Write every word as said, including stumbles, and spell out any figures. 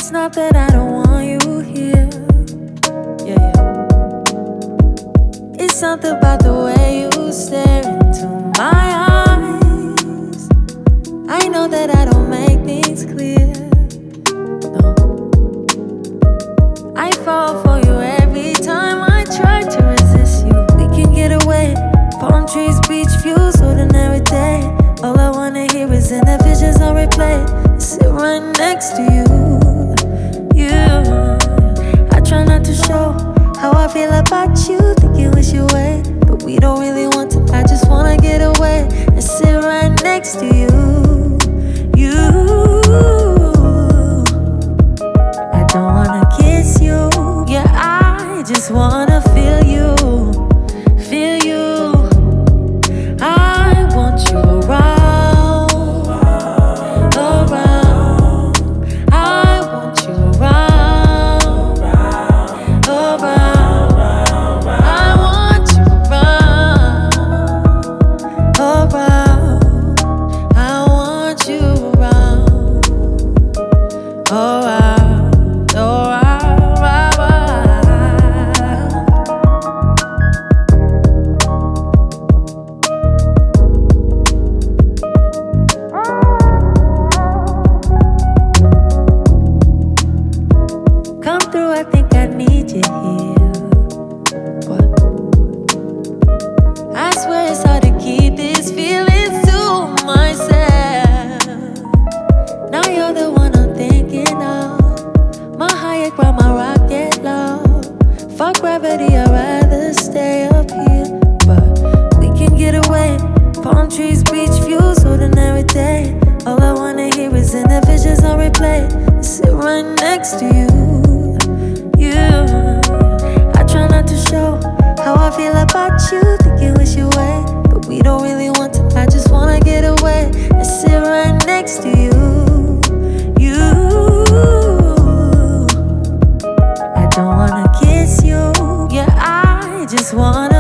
It's not that I don't want you here. Yeah, yeah. It's something about the way you stare into my eyes. I know that I don't make things clear. No. I fall for you every time I try to resist you. We can get away. Palm trees, beach views, ordinary day. All I wanna hear is in the visions on replay. I sit right next to you. You, I try not to show how I feel about you. Think you wish you away, but we don't really want to. I just wanna get away and sit right next to you. You, I don't wanna kiss you. Yeah, I just wanna feel you, feel you. I want you around, around. I want you around, around. I want you around, around. I want you around, around, around. Come through, I think I need you here. What? I swear it's hard to keep these feelings to myself. Now you're the one I'm thinking of. My higher ground, my rocket low. Fuck gravity, I'd rather stay up here. But we can get away. Palm trees, beach views, ordinary day. All I wanna hear is in the visions on replay. I sit right next to you. You, I try not to show how I feel about you. Think you wish you away, but we don't really want to. I just wanna get away and sit right next to you. You, I don't wanna kiss you. Yeah, I just wanna